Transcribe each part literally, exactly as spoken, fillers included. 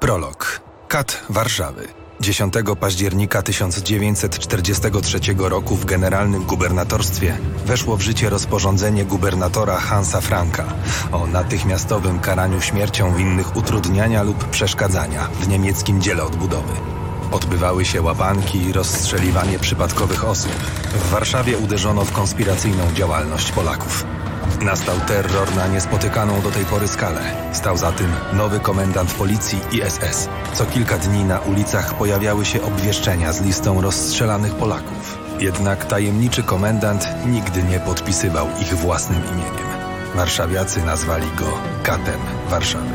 Prolog. Kat Warszawy. dziesiątego października tysiąc dziewięćset czterdziestego trzeciego roku w generalnym gubernatorstwie weszło w życie rozporządzenie gubernatora Hansa Franka o natychmiastowym karaniu śmiercią winnych utrudniania lub przeszkadzania w niemieckim dziele odbudowy. Odbywały się łapanki i rozstrzeliwanie przypadkowych osób. W Warszawie uderzono w konspiracyjną działalność Polaków. Nastał terror na niespotykaną do tej pory skalę. Stał za tym nowy komendant policji i S S. Co kilka dni na ulicach pojawiały się obwieszczenia z listą rozstrzelanych Polaków. Jednak tajemniczy komendant nigdy nie podpisywał ich własnym imieniem. Warszawiacy nazwali go Katem Warszawy.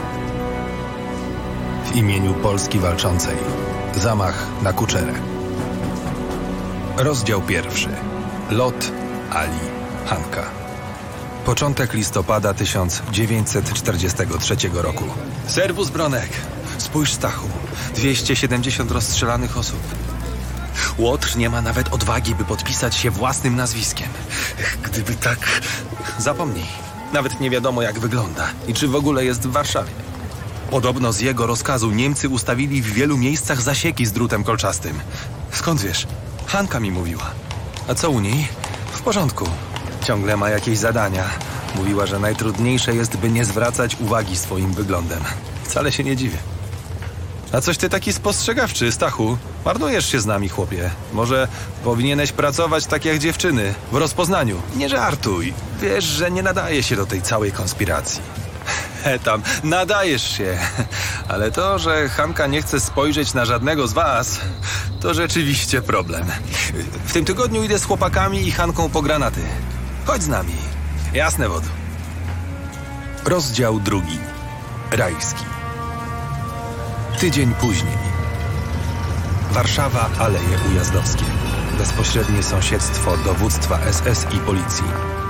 W imieniu Polski Walczącej. Zamach na Kuczerę. Rozdział pierwszy. Lot Ali Hanka. Początek listopada tysiąc dziewięćset czterdziestego trzeciego roku. Serwus, Bronek. Spójrz, Stachu. dwieście siedemdziesiąt rozstrzelanych osób. Łotr nie ma nawet odwagi, by podpisać się własnym nazwiskiem. Gdyby tak... Zapomnij. Nawet nie wiadomo, jak wygląda i czy w ogóle jest w Warszawie. Podobno z jego rozkazu Niemcy ustawili w wielu miejscach zasieki z drutem kolczastym. Skąd wiesz? Hanka mi mówiła. A co u niej? W porządku. Ciągle ma jakieś zadania. Mówiła, że najtrudniejsze jest, by nie zwracać uwagi swoim wyglądem. Wcale się nie dziwię. A coś ty taki spostrzegawczy, Stachu? Marnujesz się z nami, chłopie. Może powinieneś pracować tak jak dziewczyny, w rozpoznaniu. Nie żartuj. Wiesz, że nie nadaje się do tej całej konspiracji. He tam, nadajesz się. Ale to, że Hanka nie chce spojrzeć na żadnego z was, to rzeczywiście problem. W tym tygodniu idę z chłopakami i Hanką po granaty. Chodź z nami. Jasne, wodzu. Rozdział drugi. Rajski. Tydzień później. Warszawa, Aleje Ujazdowskie. Bezpośrednie sąsiedztwo dowództwa S S i policji.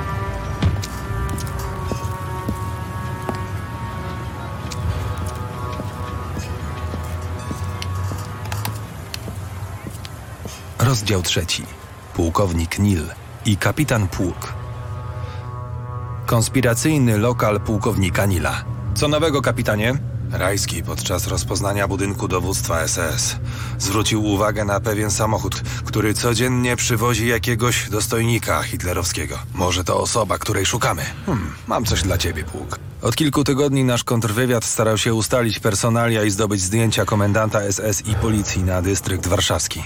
Rozdział trzeci. Pułkownik Nil i kapitan Pług. Konspiracyjny lokal pułkownika Nila. Co nowego, kapitanie? Rajski podczas rozpoznania budynku dowództwa S S zwrócił uwagę na pewien samochód, który codziennie przywozi jakiegoś dostojnika hitlerowskiego. Może to osoba, której szukamy. Hmm, mam coś dla ciebie, Pług. Od kilku tygodni nasz kontrwywiad starał się ustalić personalia i zdobyć zdjęcia komendanta S S i policji na dystrykt warszawski.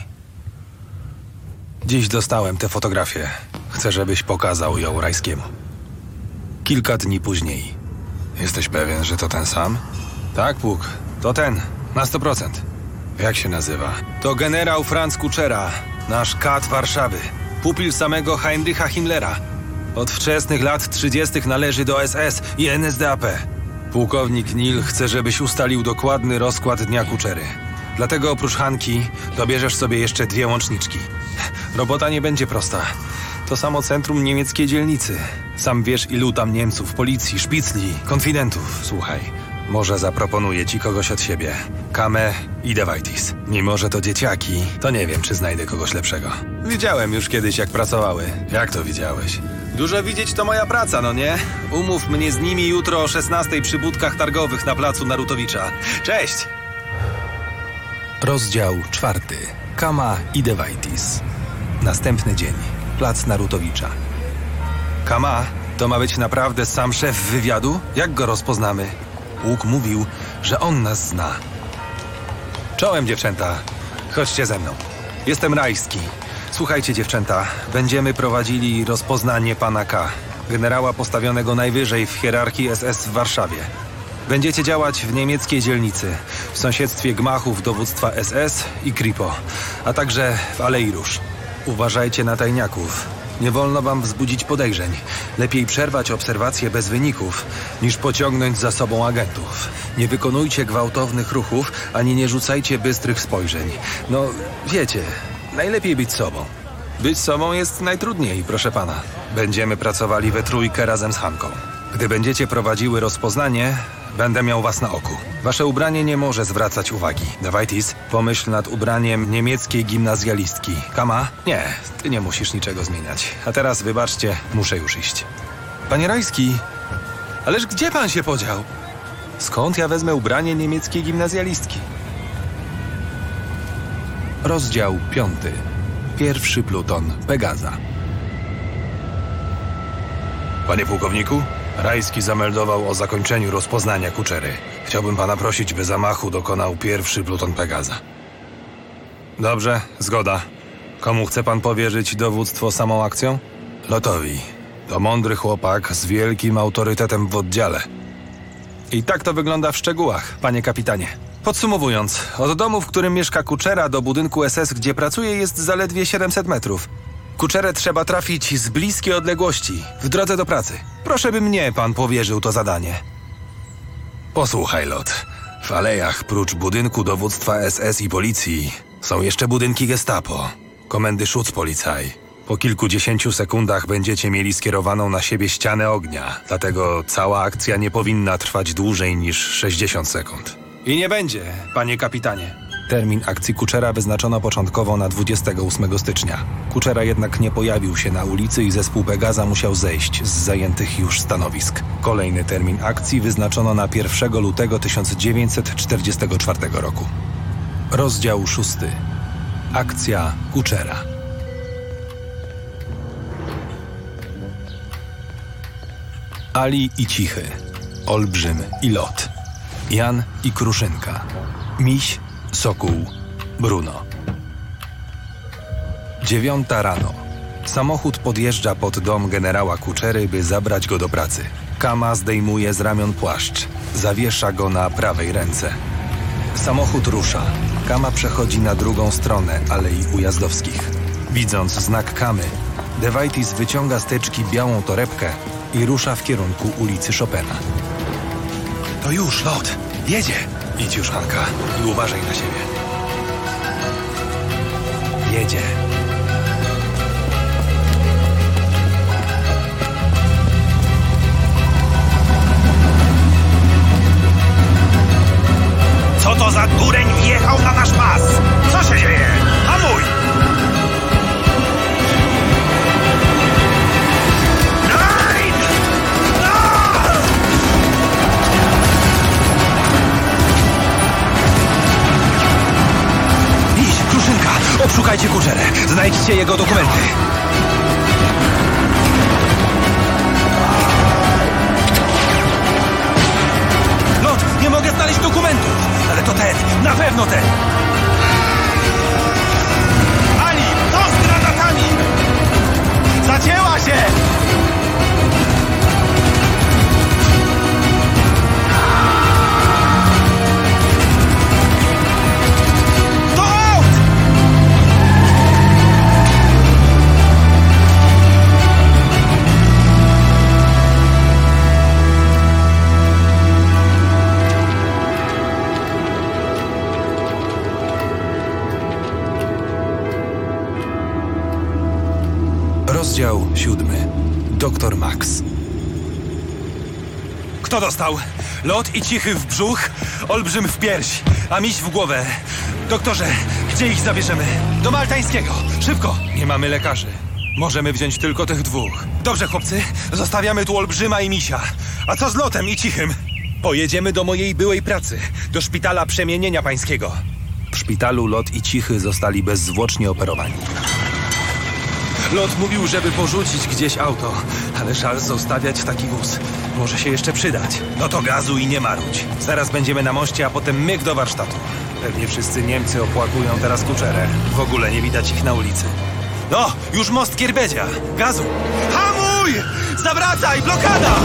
Dziś dostałem tę fotografię. Chcę, żebyś pokazał ją Rajskiemu. Kilka dni później. Jesteś pewien, że to ten sam? Tak, Pług. To ten. Na sto procent. Jak się nazywa? To generał Franz Kuczera. Nasz kat Warszawy. Pupil samego Heinricha Himmlera. Od wczesnych lat trzydziestych należy do S S i N S D A P. Pułkownik Nil chce, żebyś ustalił dokładny rozkład dnia Kuczery. Dlatego oprócz Hanki dobierzesz sobie jeszcze dwie łączniczki. Robota nie będzie prosta. To samo centrum niemieckiej dzielnicy. Sam wiesz, ilu tam Niemców, policji, szpicli, konfidentów. Słuchaj, może zaproponuję ci kogoś od siebie. Kamę i Dewajtis. Mimo że to dzieciaki, to nie wiem, czy znajdę kogoś lepszego. Widziałem już kiedyś, jak pracowały. Jak to widziałeś? Dużo widzieć to moja praca, no nie? Umów mnie z nimi jutro o szesnastej przy budkach targowych na placu Narutowicza. Cześć! Rozdział czwarty. Kama i Dewajtis. Następny dzień. Plac Narutowicza. Kama, to ma być naprawdę sam szef wywiadu? Jak go rozpoznamy? Łuk mówił, że on nas zna. Czołem, dziewczęta. Chodźcie ze mną. Jestem Rajski. Słuchajcie, dziewczęta. Będziemy prowadzili rozpoznanie pana K. Generała postawionego najwyżej w hierarchii S S w Warszawie. Będziecie działać w niemieckiej dzielnicy, w sąsiedztwie gmachów dowództwa S S i Kripo, a także w Alei Róż. Uważajcie na tajniaków. Nie wolno wam wzbudzić podejrzeń. Lepiej przerwać obserwacje bez wyników, niż pociągnąć za sobą agentów. Nie wykonujcie gwałtownych ruchów, ani nie rzucajcie bystrych spojrzeń. No, wiecie, najlepiej być sobą. Być sobą jest najtrudniej, proszę pana. Będziemy pracowali we trójkę razem z Hanką. Gdy będziecie prowadziły rozpoznanie, będę miał was na oku. Wasze ubranie nie może zwracać uwagi. Dewajtis, pomyśl nad ubraniem niemieckiej gimnazjalistki. Kama? Nie, ty nie musisz niczego zmieniać. A teraz, wybaczcie, muszę już iść. Panie Rajski, ależ gdzie pan się podział? Skąd ja wezmę ubranie niemieckiej gimnazjalistki? Rozdział piąty. Pierwszy pluton Pegaza. Panie pułkowniku, Rajski zameldował o zakończeniu rozpoznania Kuczery. Chciałbym pana prosić, by zamachu dokonał pierwszy pluton Pegaza. Dobrze, zgoda. Komu chce pan powierzyć dowództwo samą akcją? Lotowi. To mądry chłopak z wielkim autorytetem w oddziale. I tak to wygląda w szczegółach, panie kapitanie. Podsumowując, od domu, w którym mieszka Kuczera, do budynku S S, gdzie pracuje, jest zaledwie siedemset metrów. Kuczerę trzeba trafić z bliskiej odległości, w drodze do pracy. Proszę, by mnie pan powierzył to zadanie. Posłuchaj, Lot. W alejach, prócz budynku dowództwa S S i policji, są jeszcze budynki Gestapo, komendy Schutzpolizei. Po kilkudziesięciu sekundach będziecie mieli skierowaną na siebie ścianę ognia, dlatego cała akcja nie powinna trwać dłużej niż sześćdziesiąt sekund. I nie będzie, panie kapitanie. Termin akcji Kuczera wyznaczono początkowo na dwudziestego ósmego stycznia. Kuczera jednak nie pojawił się na ulicy i zespół Pegaza musiał zejść z zajętych już stanowisk. Kolejny termin akcji wyznaczono na pierwszego lutego tysiąc dziewięćset czterdziestego czwartego roku. Rozdział szósty. Akcja Kuczera. Ali i Cichy, Olbrzym i Lot, Jan i Kruszynka, Miś, Sokół, Bruno. Dziewiąta rano. Samochód podjeżdża pod dom generała Kuczery, by zabrać go do pracy. Kama zdejmuje z ramion płaszcz, zawiesza go na prawej ręce. Samochód rusza. Kama przechodzi na drugą stronę Alei Ujazdowskich. Widząc znak Kamy, De Wajtis wyciąga z teczki białą torebkę i rusza w kierunku ulicy Chopina. To już, Lot. Jedzie. Idź już, Hanka, i uważaj na siebie. Jedzie. Co to za dureń wjechał na nasz pas? Co się dzieje? Hamuj! Nein! No! Idź, Kruszynka, obszukajcie Kuczerę. Znajdźcie jego dokumenty. Lot, nie mogę znaleźć dokumentów. Ale to ten, na pewno ten. Ali, co z granatami? Zacięła się! To aut! Rozdział siódmy. Doktor Max. Kto dostał? Lot i Cichy w brzuch, Olbrzym w pierś, a Miś w głowę. Doktorze, gdzie ich zabierzemy? Do Maltańskiego. Szybko. Nie mamy lekarzy. Możemy wziąć tylko tych dwóch. Dobrze, chłopcy. Zostawiamy tu Olbrzyma i Misia. A co z Lotem i Cichym? Pojedziemy do mojej byłej pracy, do szpitala Przemienienia Pańskiego. W szpitalu Lot i Cichy zostali bezzwłocznie operowani. Lot mówił, żeby porzucić gdzieś auto, ale żal zostawiać taki wóz. Może się jeszcze przydać. No to gazu i nie marudź. Zaraz będziemy na moście, a potem myk do warsztatu. Pewnie wszyscy Niemcy opłakują teraz Kuczerę. W ogóle nie widać ich na ulicy. No, już most Kierbedzia. Gazu! Hamuj! Zawracaj! Blokada!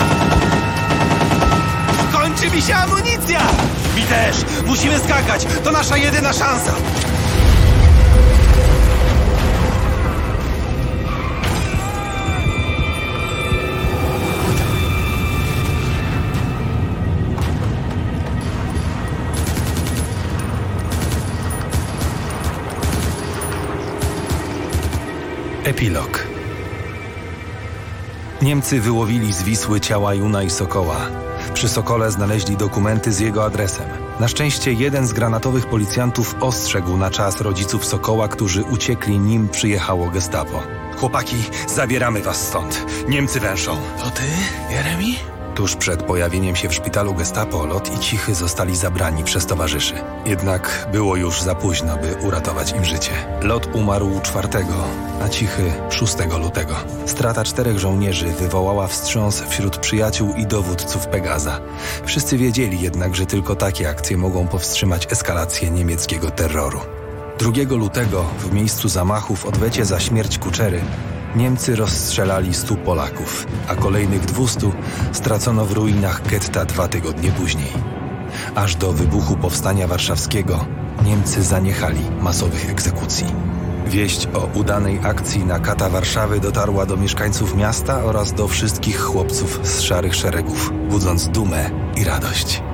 Kończy mi się amunicja! Mi też! Musimy skakać! To nasza jedyna szansa! Epilog. Niemcy wyłowili z Wisły ciała Juna i Sokoła. Przy Sokole znaleźli dokumenty z jego adresem. Na szczęście jeden z granatowych policjantów ostrzegł na czas rodziców Sokoła, którzy uciekli, nim przyjechało gestapo. Chłopaki, zabieramy was stąd. Niemcy węszą. To ty, Jeremi? Tuż przed pojawieniem się w szpitalu Gestapo Lot i Cichy zostali zabrani przez towarzyszy. Jednak było już za późno, by uratować im życie. Lot umarł czwartego, a Cichy szóstego lutego. Strata czterech żołnierzy wywołała wstrząs wśród przyjaciół i dowódców Pegaza. Wszyscy wiedzieli jednak, że tylko takie akcje mogą powstrzymać eskalację niemieckiego terroru. drugiego lutego w miejscu zamachu w odwecie za śmierć Kuczery Niemcy rozstrzelali stu Polaków, a kolejnych dwustu stracono w ruinach getta dwa tygodnie później. Aż do wybuchu Powstania Warszawskiego Niemcy zaniechali masowych egzekucji. Wieść o udanej akcji na kata Warszawy dotarła do mieszkańców miasta oraz do wszystkich chłopców z szarych szeregów, budząc dumę i radość.